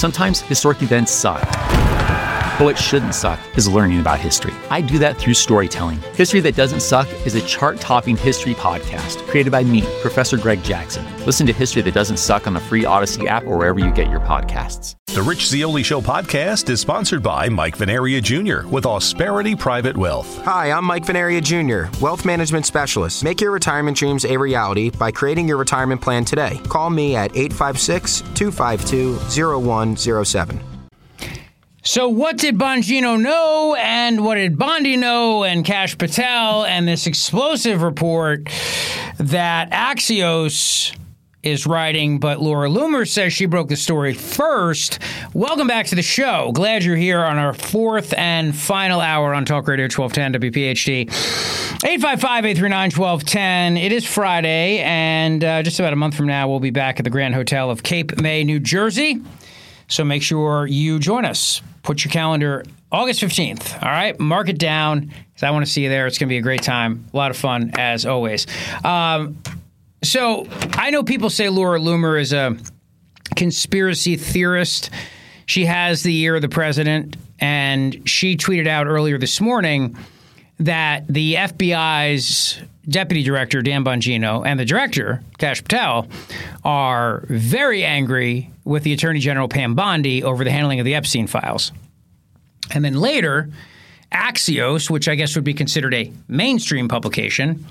Sometimes historic events suck. But what shouldn't suck is learning about history. I do that through storytelling. History That Doesn't Suck is a chart-topping history podcast created by me, Professor Greg Jackson. Listen to History That Doesn't Suck on the free Odyssey app or wherever you get your podcasts. The Rich Zeoli Show podcast is sponsored by Mike Venaria Jr. with Ausperity Private Wealth. Hi, I'm Mike Venaria Jr., Wealth Management Specialist. Make your retirement dreams a reality by creating your retirement plan today. Call me at 856-252-0107. So what did Bongino know, and what did Bondi know, and Kash Patel, and this explosive report that Axios is writing, but Laura Loomer says she broke the story first. Welcome back to the show. Glad you're here on our fourth and final hour on Talk Radio 1210 WPHT. 855-839-1210. It is Friday, and just about a month from now, we'll be back at the Grand Hotel of Cape May, New Jersey. So make sure you join us. Put your calendar August 15th, all right? Mark it down, because I want to see you there. It's going to be a great time. A lot of fun, as always. So I know people say Laura Loomer is a conspiracy theorist. She has the ear of the president, and she tweeted out earlier this morning that the FBI's deputy director, Dan Bongino, and the director, Kash Patel, are very angry with the Attorney General, Pam Bondi, over the handling of the Epstein files. And then later, Axios, which I guess would be considered a mainstream publication,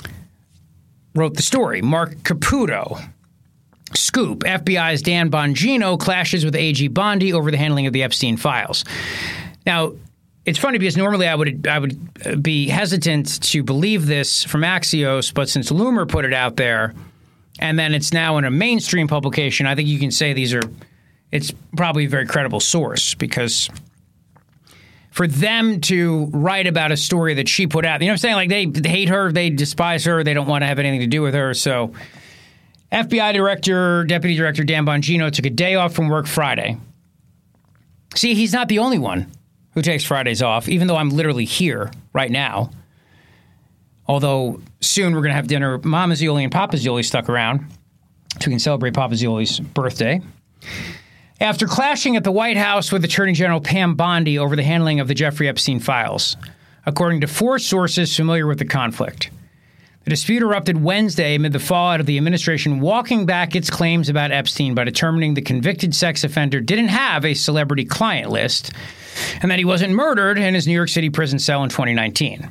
wrote the story. Mark Caputo. Scoop. FBI's Dan Bongino clashes with AG Bondi over the handling of the Epstein files. Now, it's funny because normally I would be hesitant to believe this from Axios, but since Loomer put it out there, and then it's now in a mainstream publication, I think you can say it's probably a very credible source, because for them to write about a story that she put out, you know what I'm saying? Like, they hate her, they despise her, they don't want to have anything to do with her. So FBI Deputy Director Dan Bongino took a day off from work Friday. See, he's not the only one who takes Fridays off, even though I'm literally here right now. Although soon we're going to have dinner. Mama Zeoli and Papa Zeoli stuck around so we can celebrate Papa Zeoli's birthday. After clashing at the White House with Attorney General Pam Bondi over the handling of the Jeffrey Epstein files, according to 4 sources familiar with the conflict. The dispute erupted Wednesday amid the fallout of the administration walking back its claims about Epstein by determining the convicted sex offender didn't have a celebrity client list and that he wasn't murdered in his New York City prison cell in 2019.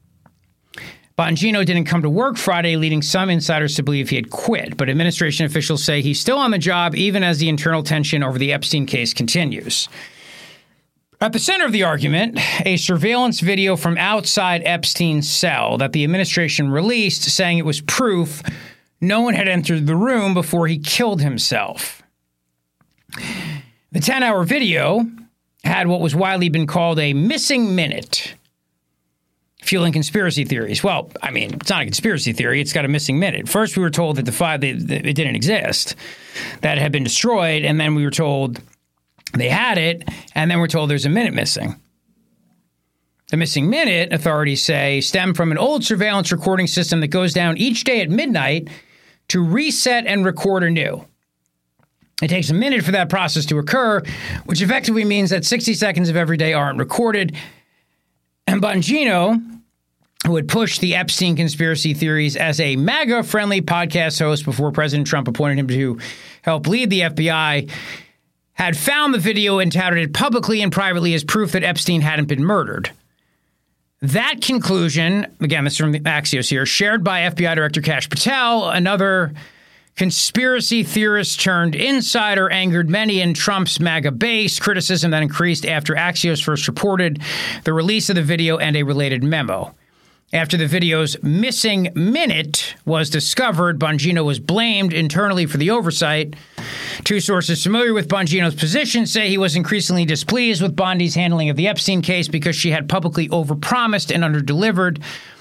Bongino didn't come to work Friday, leading some insiders to believe he had quit, but administration officials say he's still on the job even as the internal tension over the Epstein case continues. At the center of the argument, a surveillance video from outside Epstein's cell that the administration released saying it was proof no one had entered the room before he killed himself. The 10-hour video had what was widely been called a missing minute, fueling conspiracy theories. Well, I mean, it's not a conspiracy theory. It's got a missing minute. First, we were told that the file it didn't exist, that it had been destroyed, and then we were told they had it, and then we're told there's a minute missing. The missing minute, authorities say, stemmed from an old surveillance recording system that goes down each day at midnight to reset and record anew. It takes a minute for that process to occur, which effectively means that 60 seconds of every day aren't recorded. And Bongino, who had pushed the Epstein conspiracy theories as a MAGA-friendly podcast host before President Trump appointed him to help lead the FBI, had found the video and touted it publicly and privately as proof that Epstein hadn't been murdered. That conclusion, again, this is from Axios here, shared by FBI Director Kash Patel, another conspiracy theorist turned insider, angered many in Trump's MAGA base, criticism that increased after Axios first reported the release of the video and a related memo. After the video's missing minute was discovered, Bongino was blamed internally for the oversight. 2 sources familiar with Bongino's position say he was increasingly displeased with Bondi's handling of the Epstein case because she had publicly overpromised and underdelivered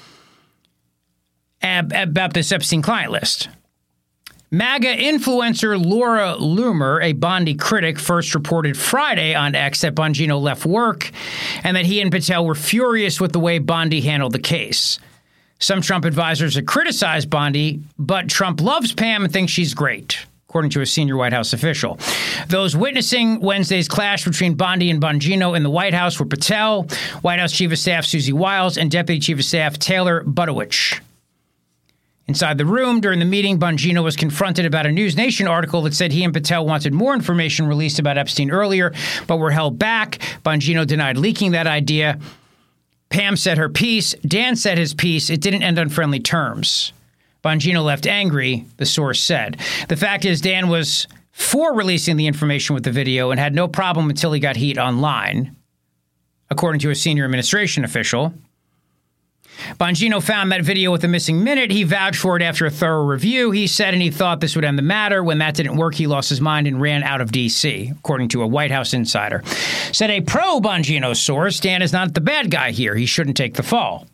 about this Epstein client list. MAGA influencer Laura Loomer, a Bondi critic, first reported Friday on X that Bongino left work and that he and Patel were furious with the way Bondi handled the case. Some Trump advisors have criticized Bondi, but Trump loves Pam and thinks she's great. according to a senior White House official. Those witnessing Wednesday's clash between Bondi and Bongino in the White House were Patel, White House Chief of Staff Susie Wiles, and Deputy Chief of Staff Taylor Budowich. Inside the room during the meeting, Bongino was confronted about a News Nation article that said he and Patel wanted more information released about Epstein earlier, but were held back. Bongino denied leaking that idea. Pam said her piece. Dan said his piece. It didn't end on friendly terms. Bongino left angry, the source said. The fact is, Dan was for releasing the information with the video and had no problem until he got heat online, according to a senior administration official. Bongino found that video with the missing minute. He vouched for it after a thorough review. He said, and he thought this would end the matter. When that didn't work, he lost his mind and ran out of D.C., according to a White House insider. Said a pro-Bongino source, Dan is not the bad guy here. He shouldn't take the fall.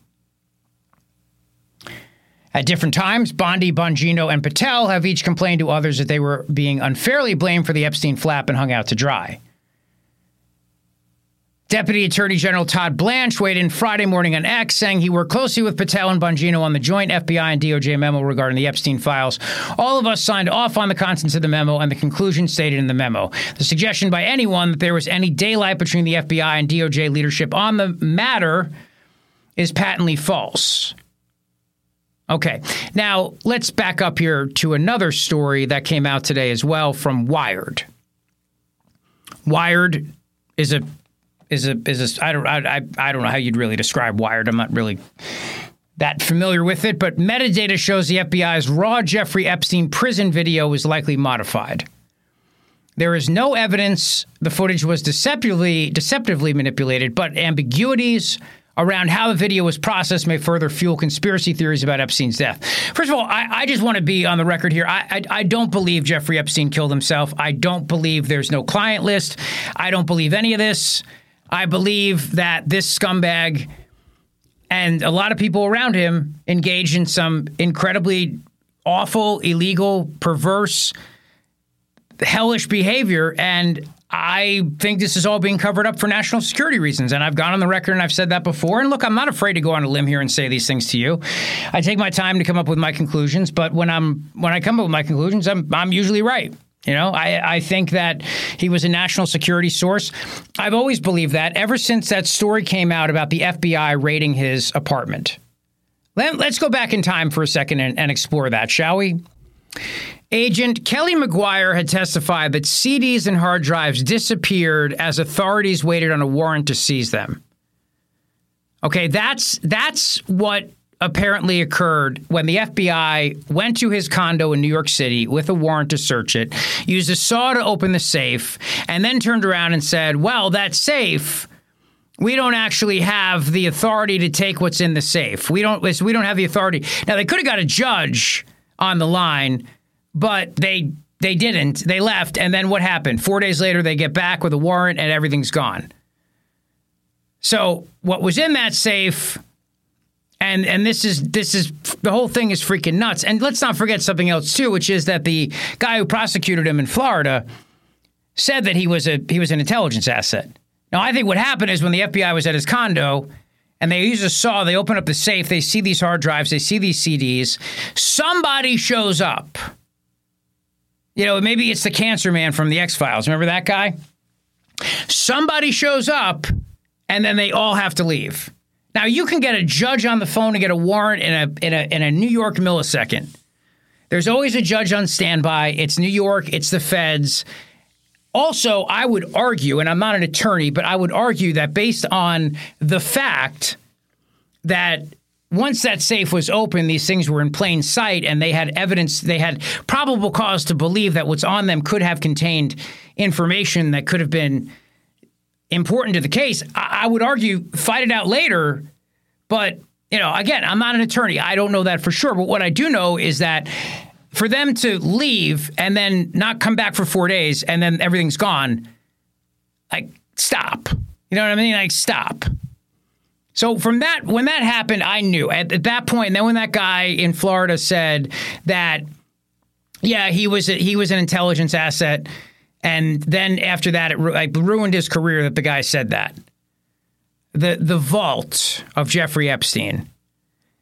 At different times, Bondi, Bongino, and Patel have each complained to others that they were being unfairly blamed for the Epstein flap and hung out to dry. Deputy Attorney General Todd Blanche weighed in Friday morning on X, saying he worked closely with Patel and Bongino on the joint FBI and DOJ memo regarding the Epstein files. All of us signed off on the contents of the memo and the conclusion stated in the memo. The suggestion by anyone that there was any daylight between the FBI and DOJ leadership on the matter is patently false. Okay, now let's back up here to another story that came out today as well from Wired. Wired is a I don't know how you'd really describe Wired. I'm not really that familiar with it, but metadata shows the FBI's raw Jeffrey Epstein prison video was likely modified. There is no evidence the footage was deceptively manipulated, but ambiguities around how the video was processed may further fuel conspiracy theories about Epstein's death. First of all, I just want to be on the record here. I don't believe Jeffrey Epstein killed himself. I don't believe there's no client list. I don't believe any of this. I believe that this scumbag and a lot of people around him engaged in some incredibly awful, illegal, perverse, hellish behavior. And I think this is all being covered up for national security reasons. And I've gone on the record and I've said that before. And look, I'm not afraid to go on a limb here and say these things to you. I take my time to come up with my conclusions. But when I come up with my conclusions, I'm usually right. You know, I think that he was a national security source. I've always believed that ever since that story came out about the FBI raiding his apartment. Let's go back in time for a second and explore that, shall we? Agent Kelly McGuire had testified that CDs and hard drives disappeared as authorities waited on a warrant to seize them. Okay, that's what apparently occurred when the FBI went to his condo in New York City with a warrant to search it, used a saw to open the safe, and then turned around and said, well, that safe, we don't actually have the authority to take what's in the safe. We don't have the authority. Now, they could have got a judge on the line, but they didn't. They left, and then what happened? 4 days later, they get back with a warrant, and everything's gone. So what was in that safe... And this is the whole thing is freaking nuts. And let's not forget something else too, which is that the guy who prosecuted him in Florida said that he was an intelligence asset. Now, I think what happened is when the FBI was at his condo and they use a saw, they open up the safe, they see these hard drives, they see these CDs, somebody shows up. You know, maybe it's the cancer man from the X-Files. Remember that guy? Somebody shows up and then they all have to leave. Now, you can get a judge on the phone and get a warrant in a New York millisecond. There's always a judge on standby. It's New York. It's the feds. Also, I would argue, and I'm not an attorney, but I would argue that based on the fact that once that safe was open, these things were in plain sight and they had evidence, they had probable cause to believe that what's on them could have contained information that could have been important to the case. I would argue fight it out later. But, you know, again, I'm not an attorney. I don't know that for sure. But what I do know is that for them to leave and then not come back for 4 days and then everything's gone, like, stop. You know what I mean? Like, stop. So from that, when that happened, I knew at that point. And then when that guy in Florida said that, yeah, he was an intelligence asset. And then after that, it ruined his career that the guy said that. The vault of Jeffrey Epstein.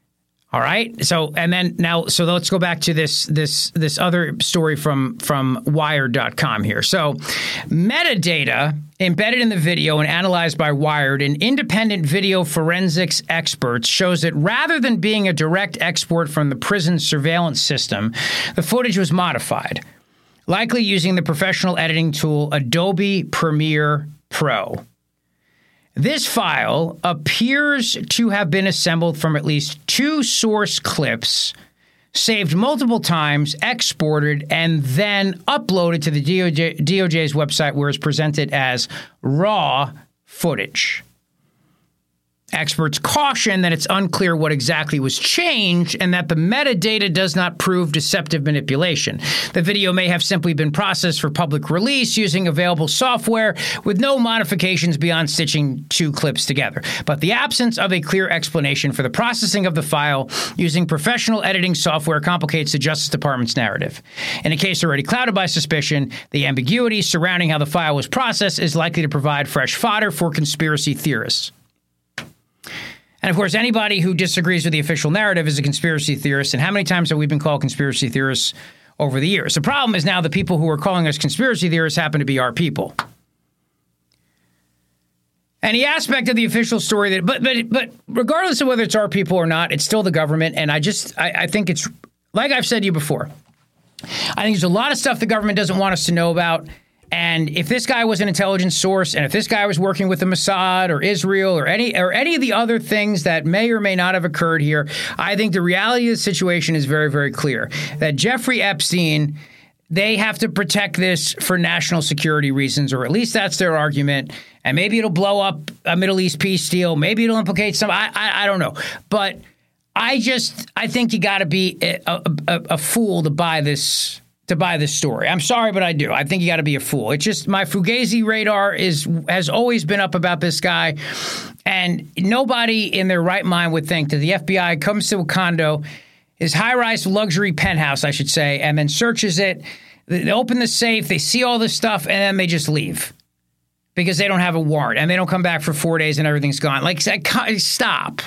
All right. So let's go back to this other story from Wired.com here. So metadata embedded in the video and analyzed by Wired, an independent video forensics experts, shows that rather than being a direct export from the prison surveillance system, the footage was modified, likely using the professional editing tool Adobe Premiere Pro. This file appears to have been assembled from at least 2 source clips, saved multiple times, exported, and then uploaded to the DOJ's website, where it's presented as raw footage. Experts caution that it's unclear what exactly was changed and that the metadata does not prove deceptive manipulation. The video may have simply been processed for public release using available software with no modifications beyond stitching 2 clips together. But the absence of a clear explanation for the processing of the file using professional editing software complicates the Justice Department's narrative. In a case already clouded by suspicion, the ambiguity surrounding how the file was processed is likely to provide fresh fodder for conspiracy theorists. And, of course, anybody who disagrees with the official narrative is a conspiracy theorist. And how many times have we been called conspiracy theorists over the years? The problem is now the people who are calling us conspiracy theorists happen to be our people. Any aspect of the official story that, but regardless of whether it's our people or not, it's still the government. And I think it's, like I've said to you before, I think there's a lot of stuff the government doesn't want us to know about. And if this guy was an intelligence source, and if this guy was working with the Mossad or Israel or any of the other things that may or may not have occurred here, I think the reality of the situation is very, very clear. That Jeffrey Epstein, they have to protect this for national security reasons, or at least that's their argument. And maybe it'll blow up a Middle East peace deal. Maybe it'll implicate some. I don't know. But I think you got to be a fool to buy this. Story. I'm sorry, but I do. I think you got to be a fool. It's just my Fugazi radar has always been up about this guy, and nobody in their right mind would think that the FBI comes to a condo, his high-rise luxury penthouse, I should say, and then searches it. They open the safe, they see all this stuff, and then they just leave because they don't have a warrant, and they don't come back for 4 days and everything's gone. Like, stop.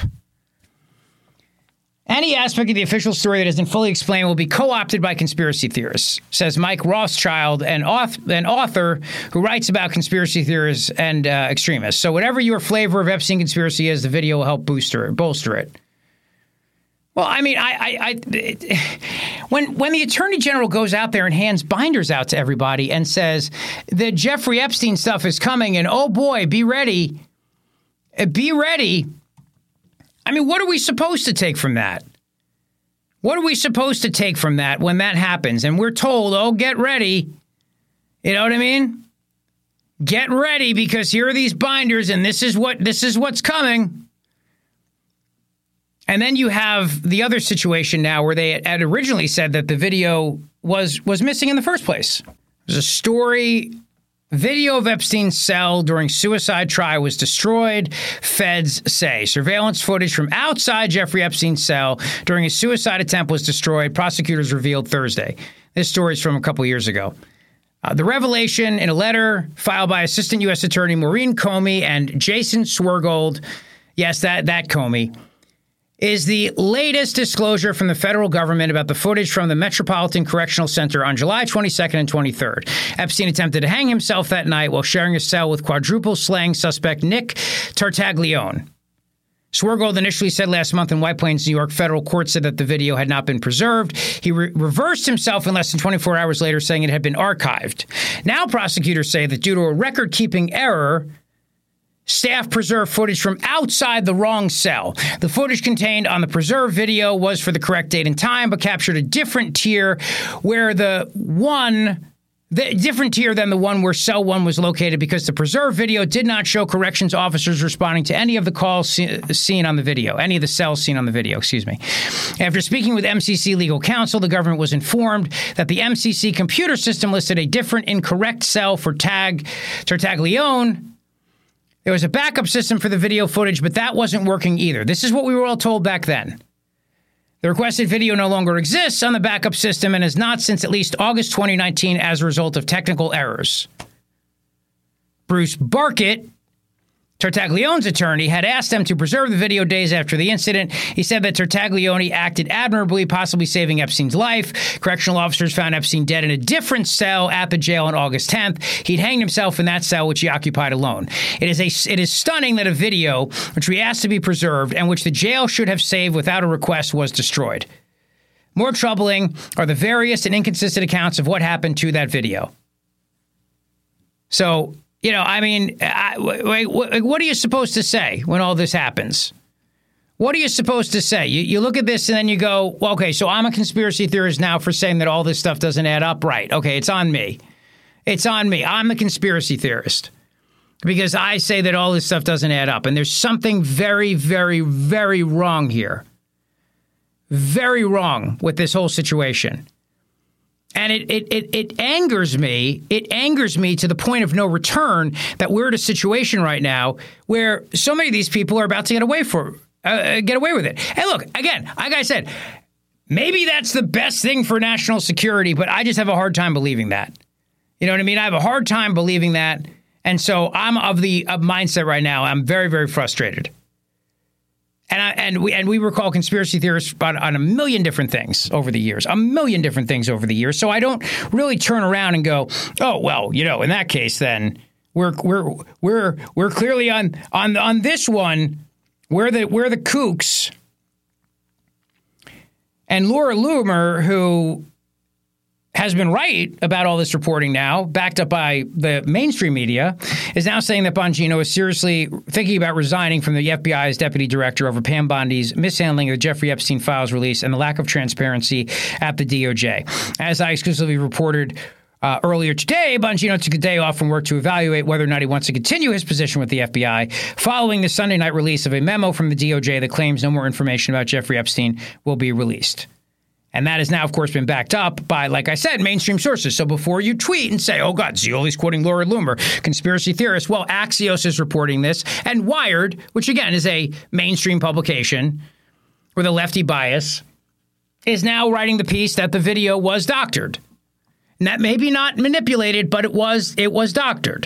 Any aspect of the official story that isn't fully explained will be co-opted by conspiracy theorists, says Mike Rothschild, an author who writes about conspiracy theorists and extremists. So whatever your flavor of Epstein conspiracy is, the video will help bolster it. Well, I mean, when the Attorney General goes out there and hands binders out to everybody and says the Jeffrey Epstein stuff is coming and, oh boy, be ready. I mean, what are we supposed to take from that? What are we supposed to take from that when that happens? And we're told, oh, get ready. You know what I mean? Get ready because here are these binders and this is what's coming. And then you have the other situation now where they had originally said that the video was missing in the first place. There's a story. Video of Epstein's cell during suicide trial was destroyed, feds say. Surveillance footage from outside Jeffrey Epstein's cell during his suicide attempt was destroyed, prosecutors revealed Thursday. This story is from a couple years ago. The revelation in a letter filed by Assistant U.S. Attorney Maureen Comey and Jason Swergold, yes, that Comey, is the latest disclosure from the federal government about the footage from the Metropolitan Correctional Center on July 22nd and 23rd. Epstein attempted to hang himself that night while sharing a cell with quadruple slaying suspect Nick Tartaglione. Swergold initially said last month in White Plains, New York, federal court said that the video had not been preserved. He reversed himself in less than 24 hours later, saying it had been archived. Now prosecutors say that due to a record-keeping error, staff preserved footage from outside the wrong cell. The footage contained on the preserved video was for the correct date and time, but captured a different tier where different tier than the one where cell 1 was located because the preserved video did not show corrections officers responding to any of the calls seen on the video, any of the cells seen on the video, After speaking with MCC legal counsel, the government was informed that the MCC computer system listed a different incorrect cell for Tartaglione. There was a backup system for the video footage, but that wasn't working either. This is what we were all told back then. The requested video no longer exists on the backup system and has not since at least August 2019 as a result of technical errors. Bruce Barkett Tartaglione's attorney had asked them to preserve the video days after the incident. He said that Tartaglione acted admirably, possibly saving Epstein's life. Correctional officers found Epstein dead in a different cell at the jail on August 10th. He'd hanged himself in that cell, which he occupied alone. It is stunning that a video, which we asked to be preserved and which the jail should have saved without a request, was destroyed. More troubling are the various and inconsistent accounts of what happened to that video. So, I mean, what are you supposed to say when all this happens? What are you supposed to say? You look at this and then you go, well, okay, so I'm a conspiracy theorist now for saying that all this stuff doesn't add up. Right. Okay, it's on me. It's on me. I'm the conspiracy theorist because I say that all this stuff doesn't add up. And there's something very, very, very wrong here. Very wrong with this whole situation. And it angers me. It angers me to the point of no return that we're in a situation right now where so many of these people are about to get away with it. And look, again, like I said, maybe that's the best thing for national security, but I just have a hard time believing that. You know what I mean? I have a hard time believing that. And so I'm of the mindset right now. I'm very, very frustrated. And we recall conspiracy theorists on a million different things over the years. So I don't really turn around and go, oh well, in that case, then we're clearly on this one. We're the kooks. And Laura Loomer, who has been right about all this reporting now, backed up by the mainstream media, is now saying that Bongino is seriously thinking about resigning from the FBI's deputy director over Pam Bondi's mishandling of the Jeffrey Epstein files release and the lack of transparency at the DOJ. As I exclusively reported earlier today, Bongino took a day off from work to evaluate whether or not he wants to continue his position with the FBI following the Sunday night release of a memo from the DOJ that claims no more information about Jeffrey Epstein will be released. And that has now, of course, been backed up by, like I said, mainstream sources. So before you tweet and say, oh, God, Zioli's quoting Laura Loomer, conspiracy theorist, well, Axios is reporting this. And Wired, which, again, is a mainstream publication with a lefty bias, is now writing the piece that the video was doctored. And that may be not manipulated, but it was doctored.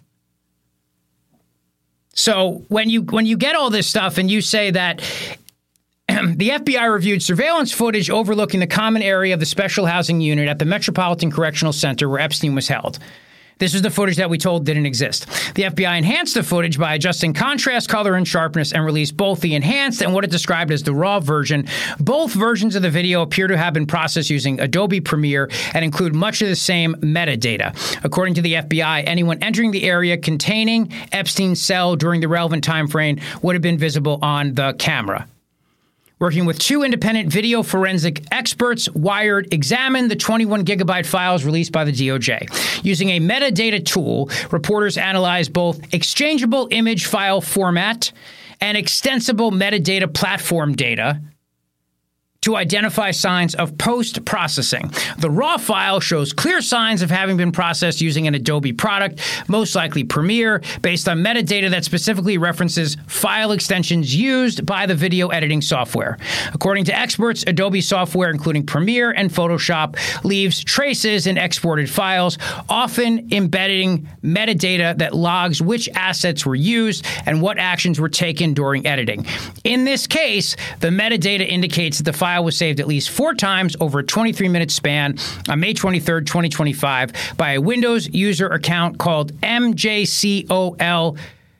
So when you get all this stuff and you say that the FBI reviewed surveillance footage overlooking the common area of the special housing unit at the Metropolitan Correctional Center where Epstein was held. This is the footage that we told didn't exist. The FBI enhanced the footage by adjusting contrast, color, and sharpness and released both the enhanced and what it described as the raw version. Both versions of the video appear to have been processed using Adobe Premiere and include much of the same metadata. According to the FBI, anyone entering the area containing Epstein's cell during the relevant time frame would have been visible on the camera. Working with two independent video forensic experts, Wired examined the 21 gigabyte files released by the DOJ. Using a metadata tool, reporters analyzed both exchangeable image file format and extensible metadata platform data to identify signs of post-processing. The raw file shows clear signs of having been processed using an Adobe product, most likely Premiere, based on metadata that specifically references file extensions used by the video editing software. According to experts, Adobe software, including Premiere and Photoshop, leaves traces in exported files, often embedding metadata that logs which assets were used and what actions were taken during editing. In this case, the metadata indicates that the file was saved at least 4 times over a 23-minute span on May 23rd, 2025 by a Windows user account called MJCOL-1.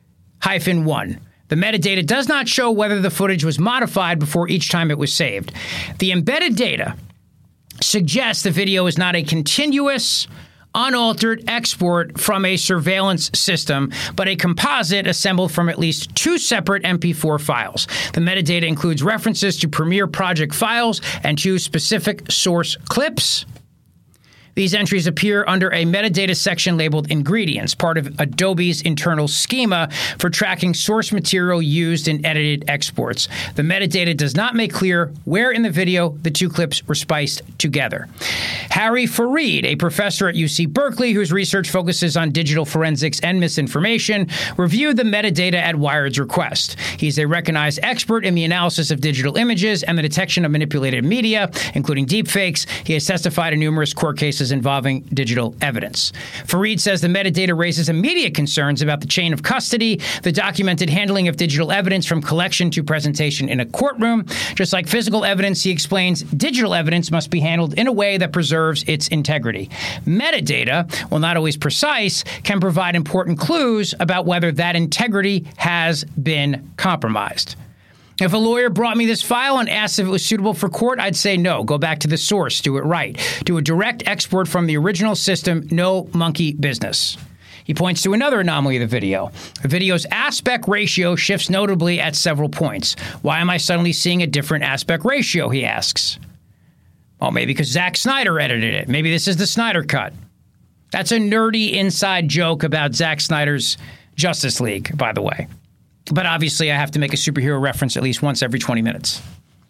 The metadata does not show whether the footage was modified before each time it was saved. The embedded data suggests the video is not a continuous, unaltered export from a surveillance system, but a composite assembled from at least 2 separate MP4 files. The metadata includes references to Premiere project files and 2 specific source clips. These entries appear under a metadata section labeled Ingredients, part of Adobe's internal schema for tracking source material used in edited exports. The metadata does not make clear where in the video the 2 clips were spliced together. Harry Farid, a professor at UC Berkeley whose research focuses on digital forensics and misinformation, reviewed the metadata at Wired's request. He's a recognized expert in the analysis of digital images and the detection of manipulated media, including deepfakes. He has testified in numerous court cases cases involving digital evidence. Fareed says the metadata raises immediate concerns about the chain of custody, the documented handling of digital evidence from collection to presentation in a courtroom. Just like physical evidence, he explains, digital evidence must be handled in a way that preserves its integrity. Metadata, while not always precise, can provide important clues about whether that integrity has been compromised. If a lawyer brought me this file and asked if it was suitable for court, I'd say no. Go back to the source. Do it right. Do a direct export from the original system. No monkey business. He points to another anomaly of the video. The video's aspect ratio shifts notably at several points. Why am I suddenly seeing a different aspect ratio, he asks. Well, maybe because Zack Snyder edited it. Maybe this is the Snyder cut. That's a nerdy inside joke about Zack Snyder's Justice League, by the way. But obviously, I have to make a superhero reference at least once every 20 minutes.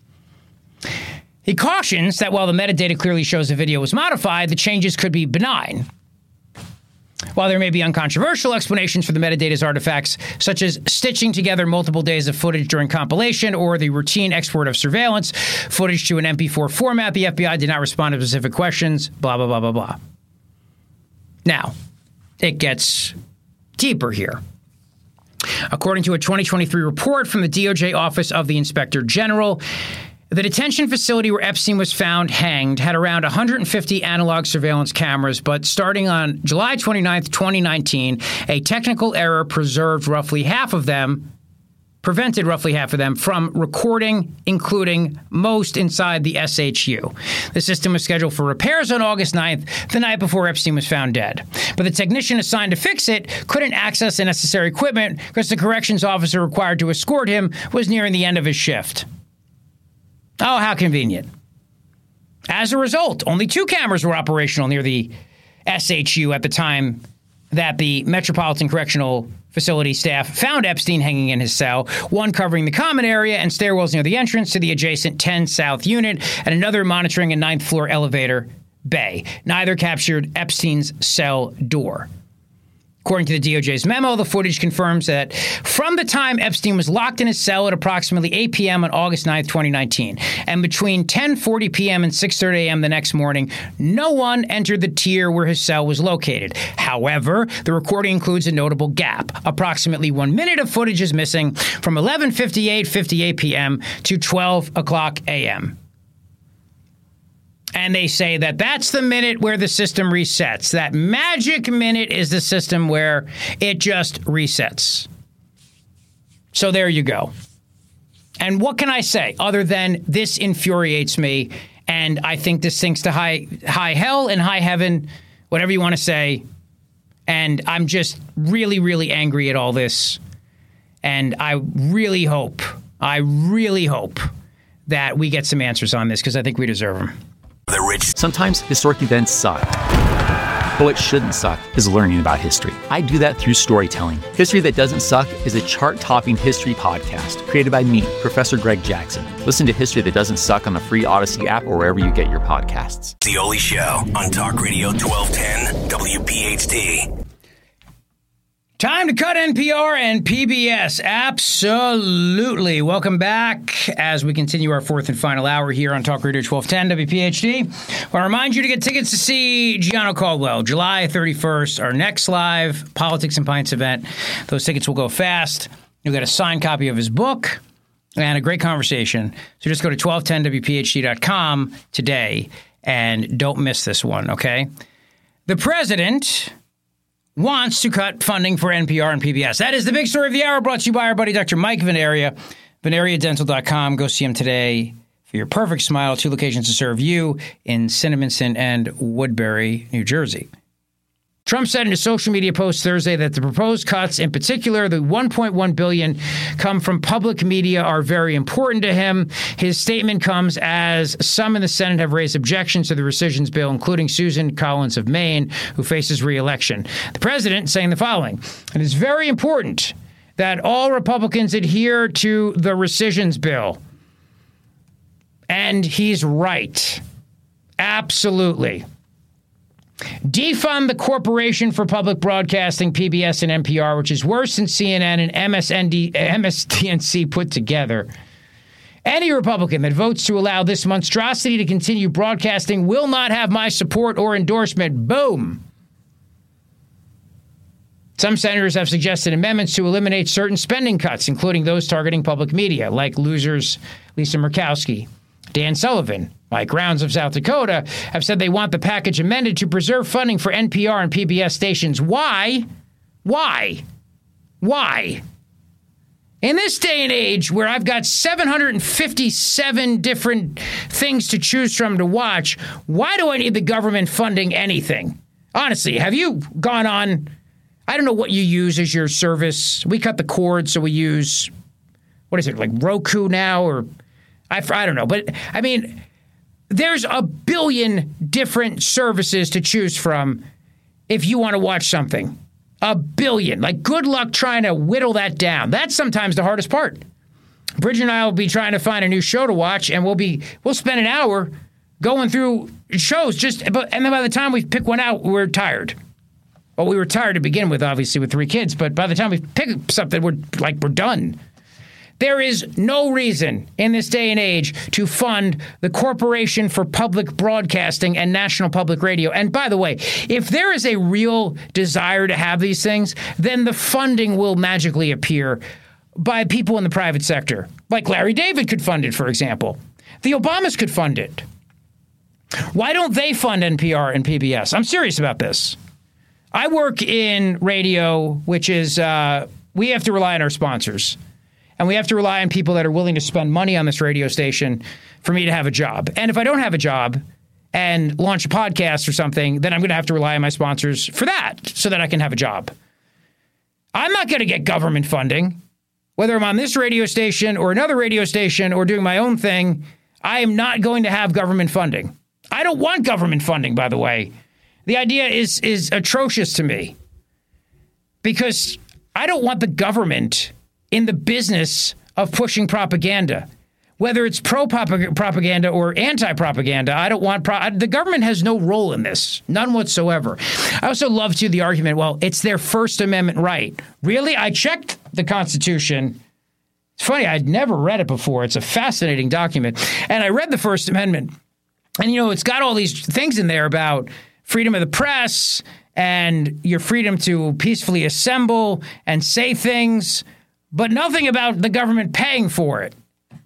He cautions that while the metadata clearly shows the video was modified, the changes could be benign. While there may be uncontroversial explanations for the metadata's artifacts, such as stitching together multiple days of footage during compilation or the routine export of surveillance footage to an MP4 format, the FBI did not respond to specific questions, blah, blah, blah, blah, blah. Now, it gets deeper here. According to a 2023 report from the DOJ Office of the Inspector General, the detention facility where Epstein was found hanged had around 150 analog surveillance cameras, but starting on July 29, 2019, a technical error prevented roughly half of them from recording, including most inside the SHU. The system was scheduled for repairs on August 9th, the night before Epstein was found dead. But the technician assigned to fix it couldn't access the necessary equipment because the corrections officer required to escort him was nearing the end of his shift. Oh, how convenient. As a result, only 2 cameras were operational near the SHU at the time that the Metropolitan Correctional Facility staff found Epstein hanging in his cell, one covering the common area and stairwells near the entrance to the adjacent 10 South unit, and another monitoring a 9th floor elevator bay. Neither captured Epstein's cell door. According to the DOJ's memo, the footage confirms that from the time Epstein was locked in his cell at approximately 8 p.m. on August 9, 2019, and between 10:40 p.m. and 6:30 a.m. the next morning, no one entered the tier where his cell was located. However, the recording includes a notable gap. Approximately 1 minute of footage is missing from 11:58 p.m. to 12 o'clock a.m. And they say that that's the minute where the system resets. That magic minute is the system where it just resets. So there you go. And what can I say other than this infuriates me, and I think this sinks to high hell and high heaven, whatever you want to say. And I'm just really, really angry at all this. And I really hope that we get some answers on this because I think we deserve them. Sometimes historic events suck. But what shouldn't suck is learning about history. I do that through storytelling. History That Doesn't Suck is a chart-topping history podcast created by me, Professor Greg Jackson. Listen to History That Doesn't Suck on the free Odyssey app or wherever you get your podcasts. The Oli Show on Talk Radio 1210 WPHT. Time to cut NPR and PBS. Absolutely. Welcome back as we continue our 4th and final hour here on Talk Radio 1210 WPHT. I want to remind you to get tickets to see Gianno Caldwell, July 31st, our next live Politics and Pints event. Those tickets will go fast. You'll get a signed copy of his book and a great conversation. So just go to 1210WPHT.com today and don't miss this one, okay? The president wants to cut funding for NPR and PBS. That is the big story of the hour, brought to you by our buddy Dr. Mike Veneria, VeneriaDental.com. Go see him today for your perfect smile. 2 locations to serve you in Cinnaminson and Woodbury, New Jersey. Trump said in a social media post Thursday that the proposed cuts, in particular the $1.1 billion come from public media, are very important to him. His statement comes as some in the Senate have raised objections to the rescissions bill, including Susan Collins of Maine, who faces re-election. The president saying the following: "It is very important that all Republicans adhere to the rescissions bill." And he's right. Absolutely. Defund the Corporation for Public Broadcasting, PBS and NPR, which is worse than CNN and MSDNC put together. Any Republican that votes to allow this monstrosity to continue broadcasting will not have my support or endorsement. Boom. Some senators have suggested amendments to eliminate certain spending cuts, including those targeting public media, like losers Lisa Murkowski. Dan Sullivan, Mike Rounds of South Dakota, have said they want the package amended to preserve funding for NPR and PBS stations. Why? Why? Why? In this day and age where I've got 757 different things to choose from to watch, why do I need the government funding anything? Honestly, have you gone on... I don't know what you use as your service. We cut the cord, so we use, what is it, like Roku now? Or I don't know. But, I mean, there's a billion different services to choose from if you want to watch something. A billion. Like, good luck trying to whittle that down. That's sometimes the hardest part. Bridget and I will be trying to find a new show to watch, and we'll spend an hour going through shows. And then by the time we pick one out, we're tired. Well, we were tired to begin with, obviously, with 3 kids, but by the time we pick something, we're done. There is no reason in this day and age to fund the Corporation for Public Broadcasting and National Public Radio. And by the way, if there is a real desire to have these things, then the funding will magically appear by people in the private sector. Like Larry David could fund it, for example. The Obamas could fund it. Why don't they fund NPR and PBS? I'm serious about this. I work in radio, which is we have to rely on our sponsors. And we have to rely on people that are willing to spend money on this radio station for me to have a job. And if I don't have a job and launch a podcast or something, then I'm going to have to rely on my sponsors for that so that I can have a job. I'm not going to get government funding. Whether I'm on this radio station or another radio station or doing my own thing, I am not going to have government funding. I don't want government funding, by the way. The idea is atrocious to me because I don't want the government in the business of pushing propaganda, whether it's pro-propaganda or anti-propaganda. I don't want the government has no role in this, none whatsoever. I also love, too, the argument, well, it's their First Amendment right. Really? I checked the Constitution. It's funny, I'd never read it before. It's a fascinating document. And I read the First Amendment, and, it's got all these things in there about freedom of the press and your freedom to peacefully assemble and say things, but nothing about the government paying for it.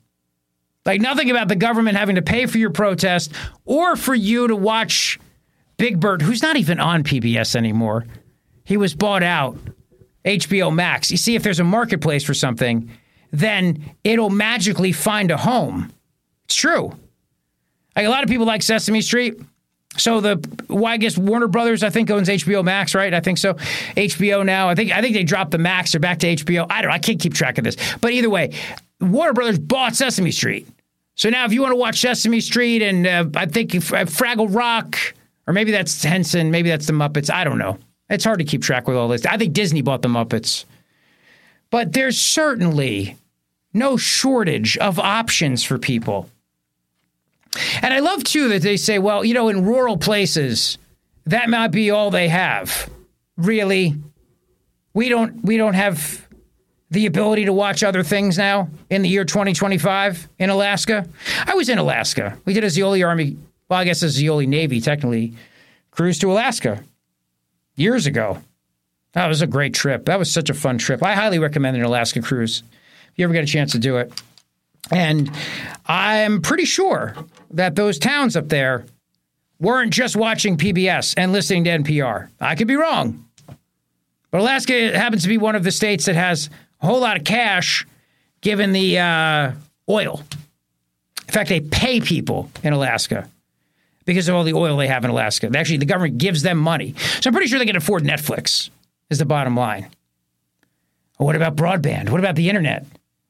Like nothing about the government having to pay for your protest or for you to watch Big Bird, who's not even on PBS anymore. He was bought out. HBO Max. You see, if there's a marketplace for something, then it'll magically find a home. It's true. Like a lot of people like Sesame Street. So I guess Warner Brothers, I think, owns HBO Max, right? I think so. HBO now, I think they dropped the Max. They're back to HBO. I don't know. I can't keep track of this. But either way, Warner Brothers bought Sesame Street. So now if you want to watch Sesame Street and I think Fraggle Rock, or maybe that's Henson, maybe that's the Muppets. I don't know. It's hard to keep track with all this. I think Disney bought the Muppets. But there's certainly no shortage of options for people. And I love, too, that they say, well, in rural places, that might be all they have. Really? We don't have the ability to watch other things now in the year 2025 in Alaska? I was in Alaska. We did a Zeoli Army, well, I guess a Zeoli Navy, technically, cruise to Alaska years ago. That was a great trip. That was such a fun trip. I highly recommend an Alaska cruise if you ever get a chance to do it. And I'm pretty sure that those towns up there weren't just watching PBS and listening to NPR. I could be wrong. But Alaska happens to be one of the states that has a whole lot of cash given the oil. In fact, they pay people in Alaska because of all the oil they have in Alaska. Actually, the government gives them money. So I'm pretty sure they can afford Netflix is the bottom line. What about broadband? What about the internet?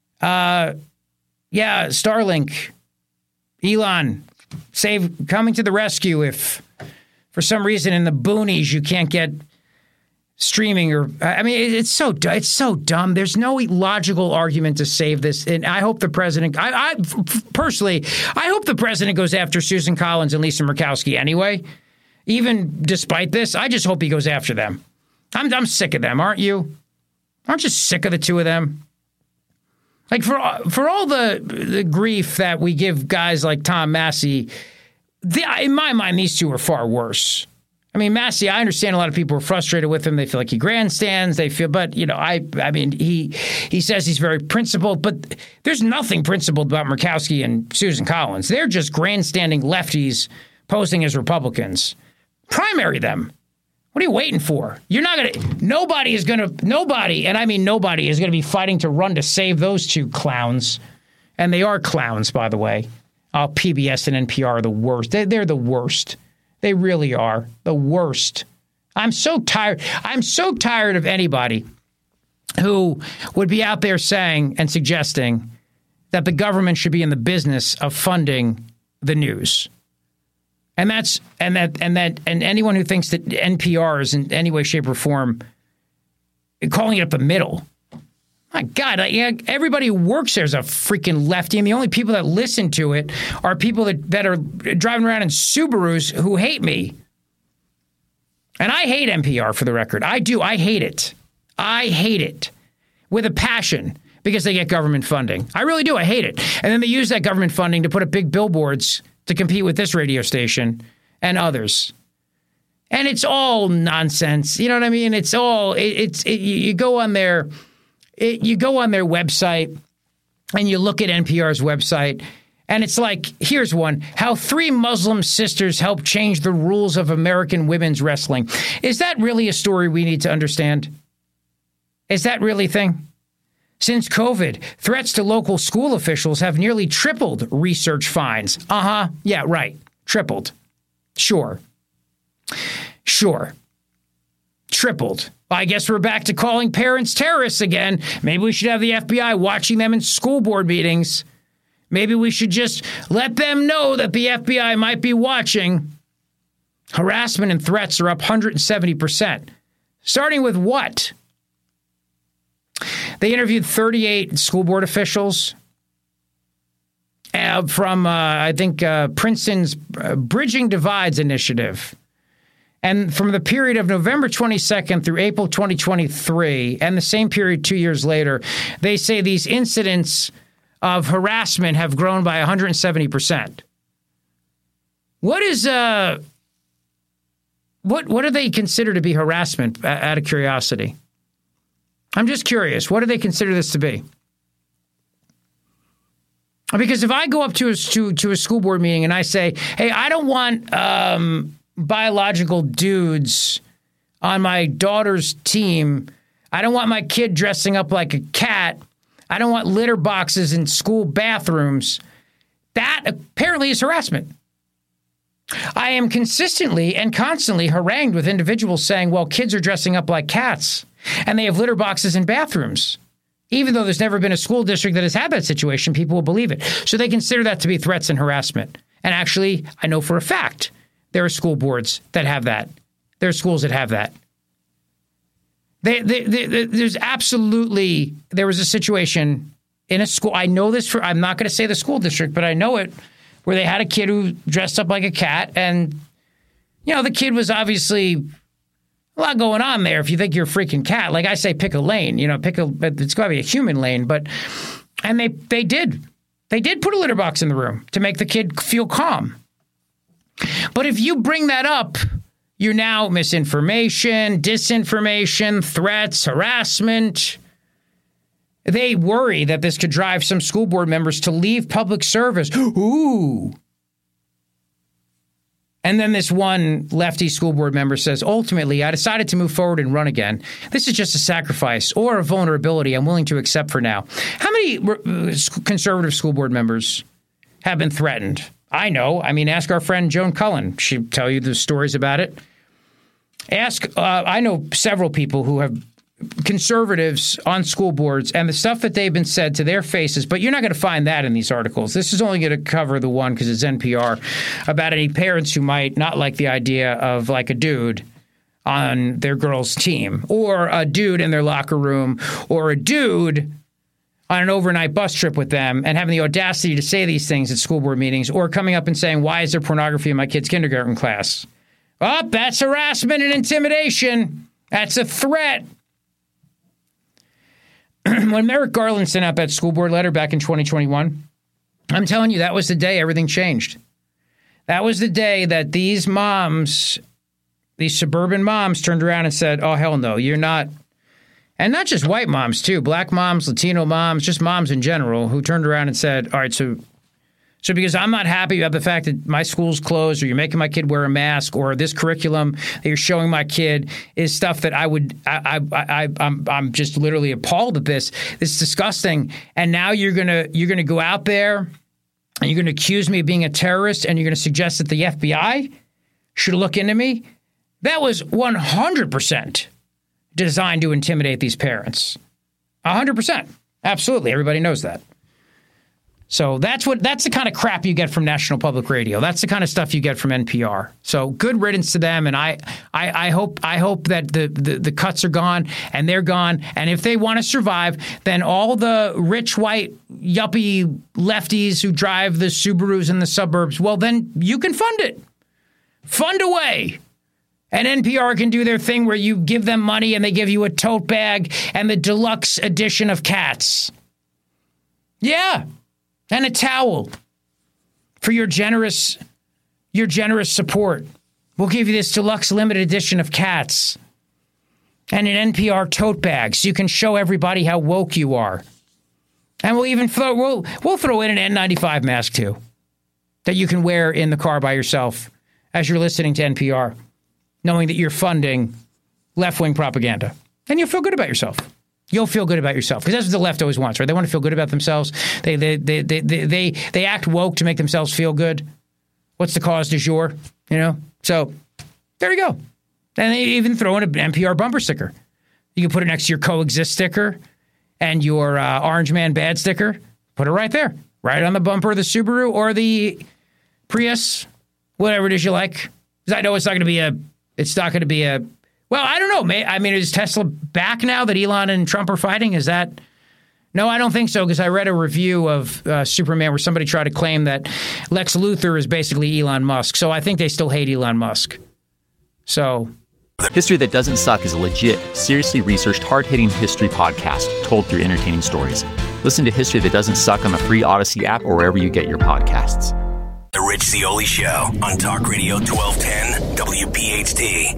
Yeah, Starlink, Elon, coming to the rescue if for some reason in the boonies you can't get streaming it's so dumb. There's no logical argument to save this. And I hope the president, I personally hope the president goes after Susan Collins and Lisa Murkowski anyway. Even despite this, I just hope he goes after them. I'm sick of them, aren't you? Aren't you sick of the two of them? Like for all the grief that we give guys like Tom Massey, in my mind, these two are far worse. I mean, Massey, I understand a lot of people are frustrated with him. They feel like he grandstands. They feel, but I mean, he says he's very principled, but there's nothing principled about Murkowski and Susan Collins. They're just grandstanding lefties posing as Republicans. Primary them. What are you waiting for? You're not going to, nobody, and I mean nobody, is going to be fighting to run to save those two clowns. And they are clowns, by the way. Oh, PBS and NPR are the worst. They're the worst. They really are the worst. I'm so tired. I'm so tired of anybody who would be out there saying and suggesting that the government should be in the business of funding the news. And anyone who thinks that NPR is in any way, shape, or form calling it up the middle. My God, everybody who works there is a freaking lefty, and the only people that listen to it are people that are driving around in Subarus who hate me. And I hate NPR, for the record. I do. I hate it. I hate it with a passion because they get government funding. I really do. I hate it. And then they use that government funding to put up big billboards to compete with this radio station and others. And it's all nonsense. You know what I mean? It's all, you go on their website and you look at NPR's website and it's like, here's one, how 3 Muslim sisters helped change the rules of American women's wrestling. Is that really a story we need to understand? Is that really a thing? Since COVID, threats to local school officials have nearly tripled research finds. Yeah, right. Tripled. Sure. Tripled. I guess we're back to calling parents terrorists again. Maybe we should have the FBI watching them in school board meetings. Maybe we should just let them know that the FBI might be watching. Harassment and threats are up 170%. Starting with what? They interviewed 38 school board officials from, I think, Princeton's Bridging Divides initiative. And from the period of November 22nd through April 2023, and the same period 2 years later, they say these incidents of harassment have grown by 170%. What is what do they consider to be harassment, out of curiosity? I'm just curious. What do they consider this to be? Because if I go up to a school board meeting and I say, hey, I don't want biological dudes on my daughter's team. I don't want my kid dressing up like a cat. I don't want litter boxes in school bathrooms. That apparently is harassment. I am consistently and constantly harangued with individuals saying, well, kids are dressing up like cats and they have litter boxes in bathrooms. Even though there's never been a school district that has had that situation, people will believe it. So they consider that to be threats and harassment. And actually, I know for a fact there are school boards that have that. There are schools that have that. There's absolutely, there was a situation in a school. I know this I'm not going to say the school district, but I know it, where they had a kid who dressed up like a cat. And, the kid was obviously a lot going on there. If you think you're a freaking cat, like I say, pick a lane, it's got to be a human lane. And they did put a litter box in the room to make the kid feel calm. But if you bring that up, you're now misinformation, disinformation, threats, harassment. They worry that this could drive some school board members to leave public service. Ooh. And then this one lefty school board member says, ultimately, I decided to move forward and run again. This is just a sacrifice or a vulnerability I'm willing to accept for now. How many conservative school board members have been threatened? I know. I mean, ask our friend Joan Cullen. She'll tell you the stories about it. I know several people who have conservatives on school boards and the stuff that they've been said to their faces, but you're not going to find that in these articles. This is only going to cover the one, because it's NPR, about any parents who might not like the idea of like a dude on their girl's team, or a dude in their locker room, or a dude on an overnight bus trip with them and having the audacity to say these things at school board meetings, or coming up and saying, why is there pornography in my kid's kindergarten class? Oh, that's harassment and intimidation. That's a threat. when Merrick Garland sent out that school board letter back in 2021, I'm telling you, that was the day everything changed. That was the day that these moms, these suburban moms, turned around and said, oh, hell no, you're not. And not just white moms, too. Black moms, Latino moms, just moms in general, who turned around and said, all right, so because I'm not happy about the fact that my school's closed, or you're making my kid wear a mask, or this curriculum that you're showing my kid is stuff that I'm just literally appalled at this. It's disgusting. And now you're gonna go out there and you're gonna accuse me of being a terrorist, and you're gonna suggest that the FBI should look into me. That was 100% designed to intimidate these parents. 100%. Absolutely. Everybody knows that. So that's the kind of crap you get from National Public Radio. That's the kind of stuff you get from NPR. So good riddance to them, and I hope that the cuts are gone and they're gone. And if they want to survive, then all the rich white yuppie lefties who drive the Subarus in the suburbs, well, then you can fund it. Fund away. And NPR can do their thing where you give them money and they give you a tote bag and the deluxe edition of Cats. Yeah. And a towel for your generous support. We'll give you this deluxe limited edition of Cats and an NPR tote bag so you can show everybody how woke you are. And we'll even throw in an N95 mask too that you can wear in the car by yourself as you're listening to NPR, knowing that you're funding left-wing propaganda. And you'll feel good about yourself. You'll feel good about yourself, because that's what the left always wants, right? They want to feel good about themselves. They act woke to make themselves feel good. What's the cause du jour? So there you go. And they even throw in an NPR bumper sticker. You can put it next to your coexist sticker and your Orange Man Bad sticker. Put it right there, right on the bumper of the Subaru or the Prius, whatever it is you like. Because I know it's not going to be a. Well, I don't know. I mean, is Tesla back now that Elon and Trump are fighting? Is that? No, I don't think so, because I read a review of Superman where somebody tried to claim that Lex Luthor is basically Elon Musk. So I think they still hate Elon Musk. So. History That Doesn't Suck is a legit, seriously researched, hard-hitting history podcast told through entertaining stories. Listen to History That Doesn't Suck on the free Odyssey app or wherever you get your podcasts. The Rich Zeoli Show on Talk Radio 1210 WPHT.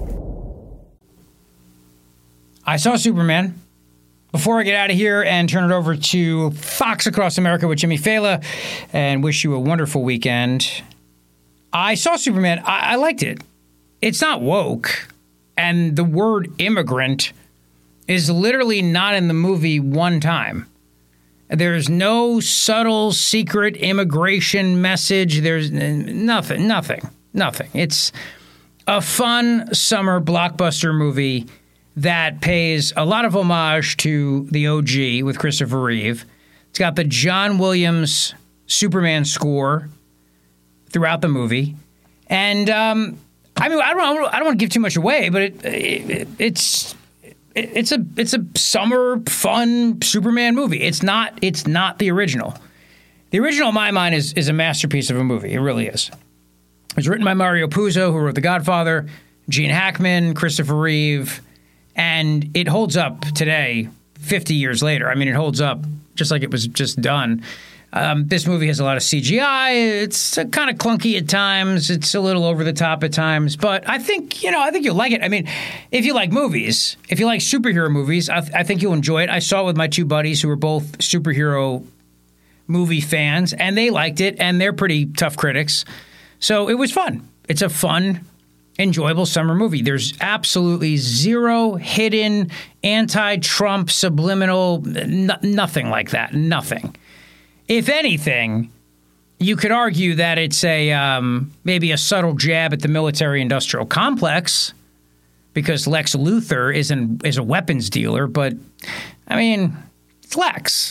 I saw Superman. Before I get out of here and turn it over to Fox Across America with Jimmy Fallon and wish you a wonderful weekend, I saw Superman. I liked it. It's not woke. And the word immigrant is literally not in the movie one time. There's no subtle, secret immigration message. There's nothing. It's a fun summer blockbuster movie that pays a lot of homage to the OG with Christopher Reeve. It's got the John Williams Superman score throughout the movie. And, I mean, I don't want to give too much away, but it's a summer fun Superman movie. It's not the original. The original, in my mind, is a masterpiece of a movie. It really is. It was written by Mario Puzo, who wrote The Godfather, Gene Hackman, Christopher Reeve, and it holds up today, 50 years later. I mean, it holds up just like it was just done. This movie has a lot of CGI. It's kind of clunky at times. It's a little over the top at times. But I think you'll like it. I mean, if you like movies, if you like superhero movies, I think you'll enjoy it. I saw it with my two buddies who were both superhero movie fans, and they liked it, and they're pretty tough critics. So it was fun. It's a fun, enjoyable summer movie. There's absolutely zero hidden anti-Trump subliminal, nothing like that. Nothing. If anything, you could argue that it's maybe a subtle jab at the military-industrial complex, because Lex Luthor is a weapons dealer. But I mean, it's Lex.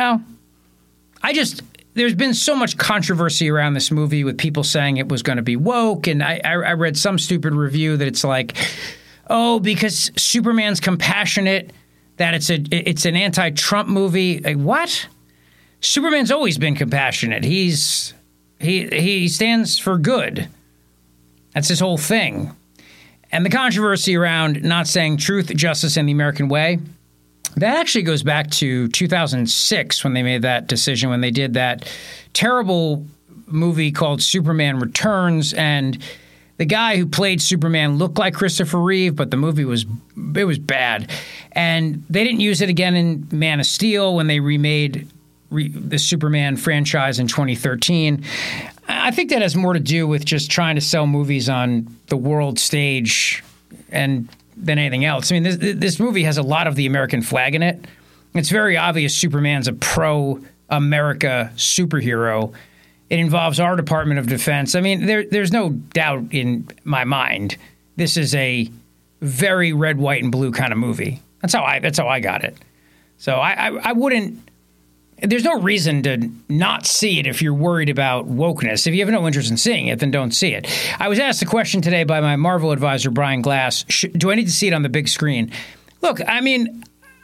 There's been so much controversy around this movie with people saying it was going to be woke, and I read some stupid review that it's like, oh, because Superman's compassionate, that it's an anti-Trump movie. Like, what? Superman's always been compassionate. He stands for good. That's his whole thing. And the controversy around not saying truth, justice, and the American way, That actually goes back to 2006 when they made that decision, when they did that terrible movie called Superman Returns, and the guy who played Superman looked like Christopher Reeve, but the movie was bad. And they didn't use it again in Man of Steel when they remade the Superman franchise in 2013. I think that has more to do with just trying to sell movies on the world stage than anything else. I mean, this movie has a lot of the American flag in it. It's very obvious Superman's a pro-America superhero. It involves our Department of Defense. I mean, there's no doubt in my mind this is a very red, white, and blue kind of movie. That's how I got it. So I wouldn't. There's no reason to not see it if you're worried about wokeness. If you have no interest in seeing it, then don't see it. I was asked a question today by my Marvel advisor, Brian Glass. Do I need to see it on the big screen? Look, I mean,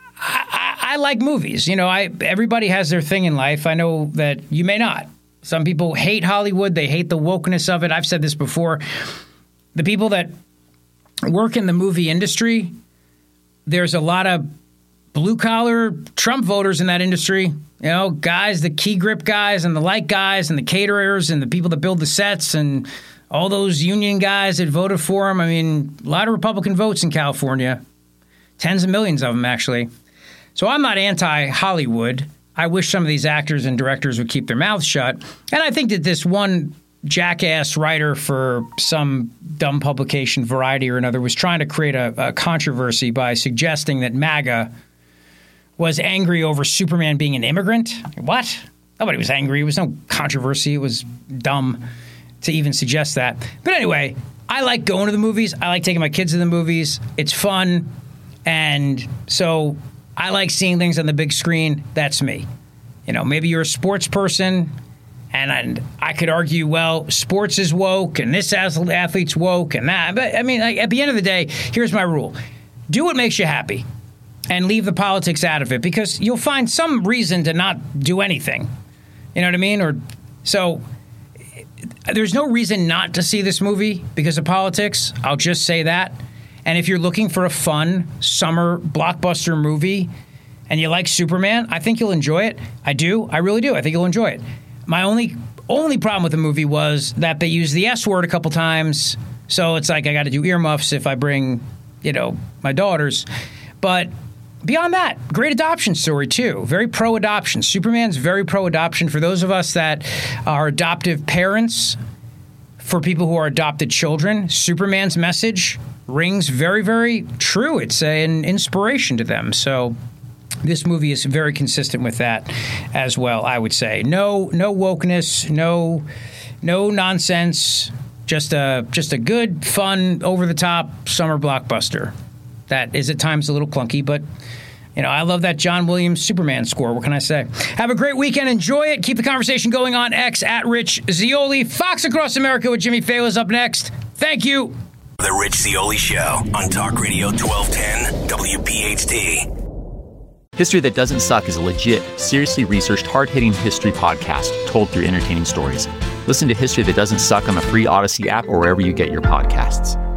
I like movies. You know, everybody has their thing in life. I know that you may not. Some people hate Hollywood. They hate the wokeness of it. I've said this before. The people that work in the movie industry, there's a lot of blue-collar Trump voters in that industry. You know, guys, the key grip guys and the light guys and the caterers and the people that build the sets and all those union guys that voted for him. I mean, a lot of Republican votes in California. Tens of millions of them, actually. So I'm not anti-Hollywood. I wish some of these actors and directors would keep their mouths shut. And I think that this one jackass writer for some dumb publication, Variety or another, was trying to create a controversy by suggesting that MAGA was angry over Superman being an immigrant. What? Nobody was angry. It was no controversy. It was dumb to even suggest that. But anyway, I like going to the movies. I like taking my kids to the movies. It's fun. And so I like seeing things on the big screen. That's me. You know, maybe you're a sports person, and I could argue, well, sports is woke, and this athlete's woke, and that. But, I mean, like, at the end of the day, here's my rule. Do what makes you happy, and leave the politics out of it, because you'll find some reason to not do anything. You know what I mean? So there's no reason not to see this movie because of politics. I'll just say that. And if you're looking for a fun summer blockbuster movie and you like Superman, I think you'll enjoy it. I do. I really do. I think you'll enjoy it. My only problem with the movie was that they used the S word a couple times. So it's like I got to do earmuffs if I bring, my daughters. But beyond that, great adoption story, too. Very pro-adoption. Superman's very pro-adoption. For those of us that are adoptive parents, for people who are adopted children, Superman's message rings very, very true. It's an inspiration to them. So this movie is very consistent with that as well, I would say. No wokeness, no nonsense, just a good, fun, over-the-top summer blockbuster. That is at times a little clunky, but I love that John Williams Superman score. What can I say? Have a great weekend. Enjoy it. Keep the conversation going on X at Rich Zeoli. Fox Across America with Jimmy Fallon is up next. Thank you. The Rich Zeoli Show on Talk Radio 1210 WPHT. History That Doesn't Suck is a legit, seriously researched, hard-hitting history podcast told through entertaining stories. Listen to History That Doesn't Suck on the free Odyssey app or wherever you get your podcasts.